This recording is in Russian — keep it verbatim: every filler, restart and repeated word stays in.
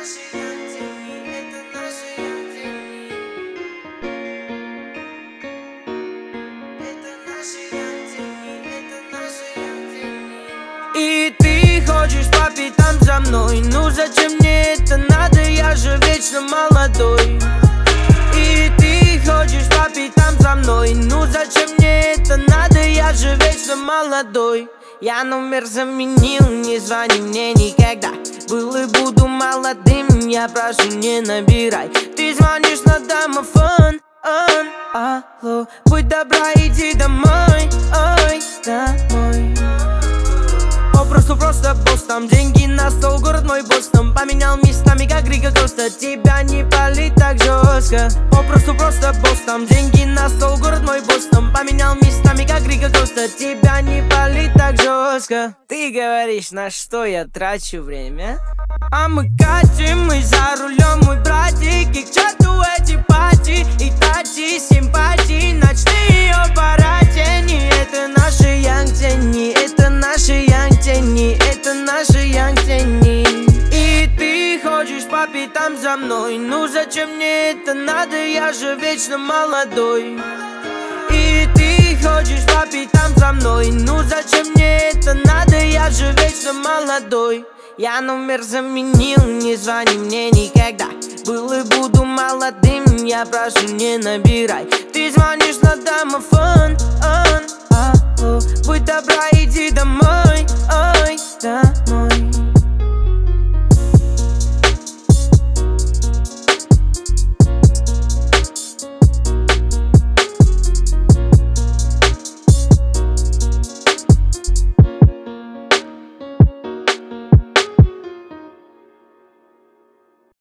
И ты хочешь по пятам за мной. Ну зачем мне это надо, я же вечно молодой. И ты хочешь по пятам за мной. Ну зачем мне это надо, я же вечно молодой. Я номер заменил, не звони мне никогда. Был и буду молодым, я прошу, не набирай. Ты звонишь на домофон, он, алло. Будь добра, иди домой, ой, домой. Попросту просто босс, там деньги на стол, город мой босс. Там поменял местами, как Рига Коста. Тебя не палит так жестко. Попросту просто босс, там деньги на стол, город мой босс. Там поменял местами, как Рига Коста. Тебя не палит так жестко. Ты говоришь, на что я трачу время? А мы катим, мы за рулем, мой братик. И к черту эти пати и тати симпатии. Ночные оборотени, это наши янг-тени. Это наши янг-тени, это наши янг-тени. И ты хочешь по пятам за мной. Ну зачем мне это надо, я же вечно молодой. И ты хочешь по пятам за мной. Ну зачем мне это надо, я же вечно молодой. Я номер заменил, не звони мне никогда. Был и буду молодым, я прошу, не набирай. Ты звонишь на домофон, он, алло. Будь добра, иди домой.